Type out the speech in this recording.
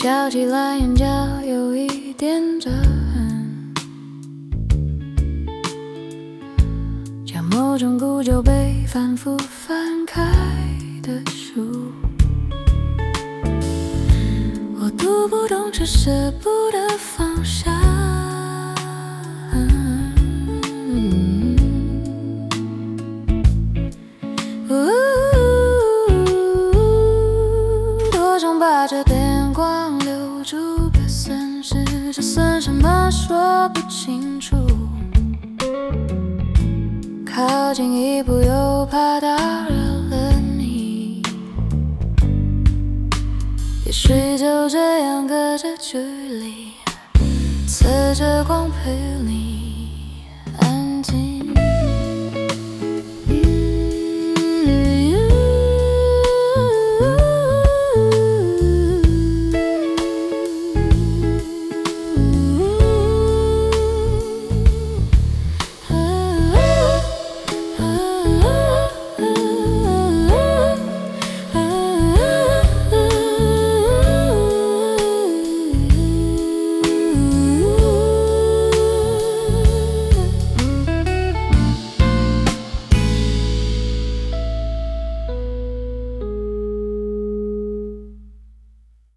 笑起来眼角有一点折痕，像某种古旧被反复翻开的书。我读不懂，只舍不得放下。多想把这电光留住个损失，这算什么说不清楚。靠近一步又怕打扰了你，也许就这样隔着距离，侧着光陪你。